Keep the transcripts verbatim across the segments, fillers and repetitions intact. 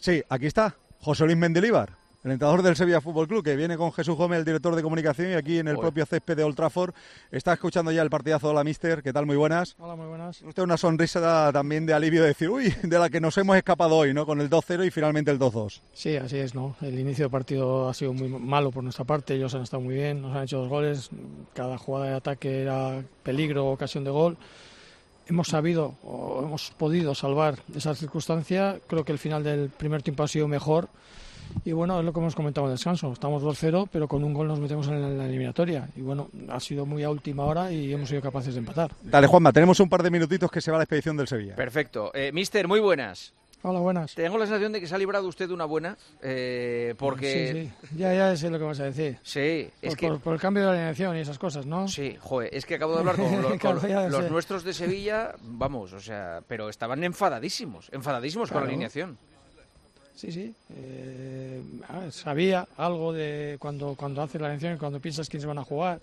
Sí, aquí está, José Luis Mendilibar, el entrenador del Sevilla Fútbol Club, que viene con Jesús Gómez, el director de comunicación, y aquí en el Oye. propio césped de Old Trafford está escuchando ya el partidazo. Hola, mister, ¿qué tal? Muy buenas. Hola, muy buenas. Usted una sonrisa también de alivio de decir, uy, de la que nos hemos escapado hoy, ¿no? Con el dos cero y finalmente el dos dos. Sí, así es, ¿no? El inicio del partido ha sido muy malo por nuestra parte, ellos han estado muy bien, nos han hecho dos goles, cada jugada de ataque era peligro o ocasión de gol. Hemos sabido o hemos podido salvar esa circunstancia. Creo que el final del primer tiempo ha sido mejor. Y bueno, es lo que hemos comentado en el descanso. Estamos dos cero, pero con un gol nos metemos en la eliminatoria. Y bueno, ha sido muy a última hora y hemos sido capaces de empatar. Dale, Juanma, tenemos un par de minutitos que se va a la expedición del Sevilla. Perfecto. Eh, mister, muy buenas. Hola, buenas. Tengo la sensación de que se ha librado usted de una buena, eh, porque... Sí, sí, ya, ya sé lo que vas a decir. Sí, es por, que... Por, por el cambio de alineación y esas cosas, ¿no? Sí, joder, es que acabo de hablar con, lo, claro, con los sé. nuestros de Sevilla, vamos, o sea, pero estaban enfadadísimos, enfadadísimos claro. con la alineación. Sí, sí, eh, sabía algo de cuando, cuando haces la alineación y cuando piensas quiénes van a jugar.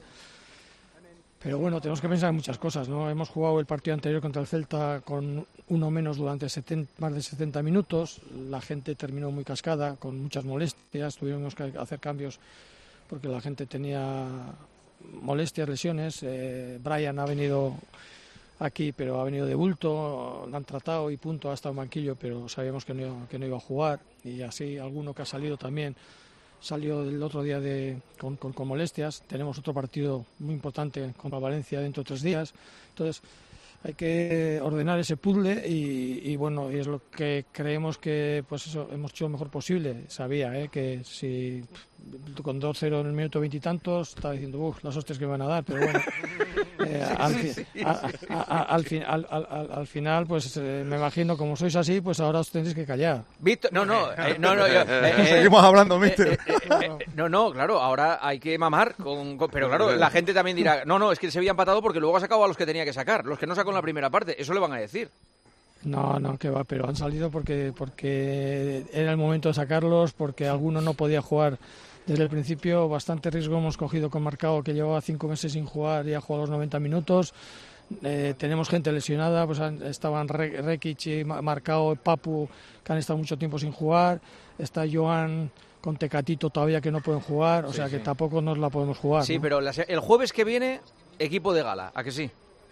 Pero bueno, tenemos que pensar en muchas cosas, ¿no? Hemos jugado el partido anterior contra el Celta con uno menos durante setenta, más de setenta minutos. La gente terminó muy cascada, con muchas molestias. Tuvimos que hacer cambios porque la gente tenía molestias, lesiones. Eh, Brian ha venido aquí, pero ha venido de bulto. Lo han tratado y punto, ha estado en banquillo, pero sabíamos que no, que no iba a jugar. Y así alguno que ha salido también. Salió el otro día de, con, con, con molestias. Tenemos otro partido muy importante contra Valencia dentro de tres días. Entonces hay que ordenar ese puzzle y, y bueno, y es lo que creemos que pues eso hemos hecho lo mejor posible. Sabía ¿eh? que si con dos cero en el minuto veintitantos estaba diciendo uff, las hostias que me van a dar, pero bueno. Eh, al, fi, a, a, a, al, fin, al, al, al final, pues eh, me imagino, como sois así, pues ahora os tenéis que callar. Víctor, no, no, eh, no, no, yo, eh, seguimos hablando, mister. Eh, eh, eh, eh, no, no, claro, ahora hay que mamar, con, con, pero claro, la gente también dirá, no, no, es que se había empatado porque luego ha sacado a los que tenía que sacar, los que no sacó en la primera parte, eso le van a decir. No, no, que va, pero han salido porque, porque era el momento de sacarlos, porque alguno no podía jugar. Desde el principio bastante riesgo hemos cogido con Marcao, que llevaba cinco meses sin jugar y ha jugado los noventa minutos. Eh, tenemos gente lesionada, pues han, estaban Re, Rekic y Marcao, Papu, que han estado mucho tiempo sin jugar. Está Joan con Tecatito todavía que no pueden jugar, o sí, sea que sí. tampoco nos la podemos jugar. Sí, ¿no? pero la, el jueves que viene, equipo de gala, ¿a que sí?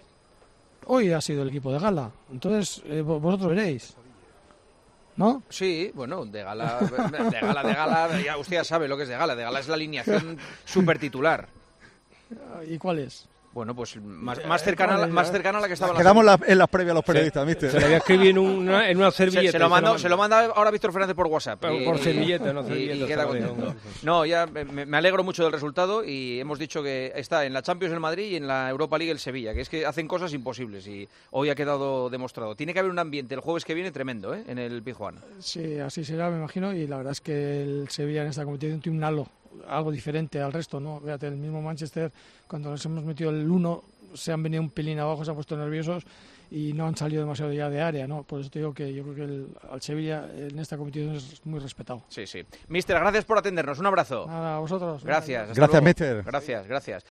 Hoy ha sido el equipo de gala, entonces eh, vosotros veréis. ¿No? Sí, bueno, de gala, de gala, de gala, ya usted ya sabe lo que es de gala. De gala es la alineación súper titular. ¿Y cuál es? Bueno, pues más, más, cercana, a la, más cercana a la que estaba... Quedamos la, en las previas los periodistas, sí. ¿Viste? Se lo había escrito en una, en una servilleta. Se, se, lo mando, se, lo se lo manda ahora Víctor Fernández por WhatsApp. Por, y, por servilleta, no servilleta. Y, y queda contento. No, ya me, me alegro mucho del resultado y hemos dicho que está en la Champions el Madrid y en la Europa League el Sevilla, que es que hacen cosas imposibles y hoy ha quedado demostrado. Tiene que haber un ambiente el jueves que viene tremendo, ¿eh? En el Pizjuán. Sí, así será, me imagino, y la verdad es que el Sevilla en esta competición tiene un halo, algo diferente al resto, ¿no? Fíjate, el mismo Manchester, cuando nos hemos metido el uno, se han venido un pelín abajo, se han puesto nerviosos y no han salido demasiado ya de área, ¿no? Por eso te digo que yo creo que el, al Sevilla en esta competición es muy respetado. Sí, sí. Mister, gracias por atendernos. Un abrazo. Nada, a vosotros. Gracias. Gracias, mister. Gracias, gracias.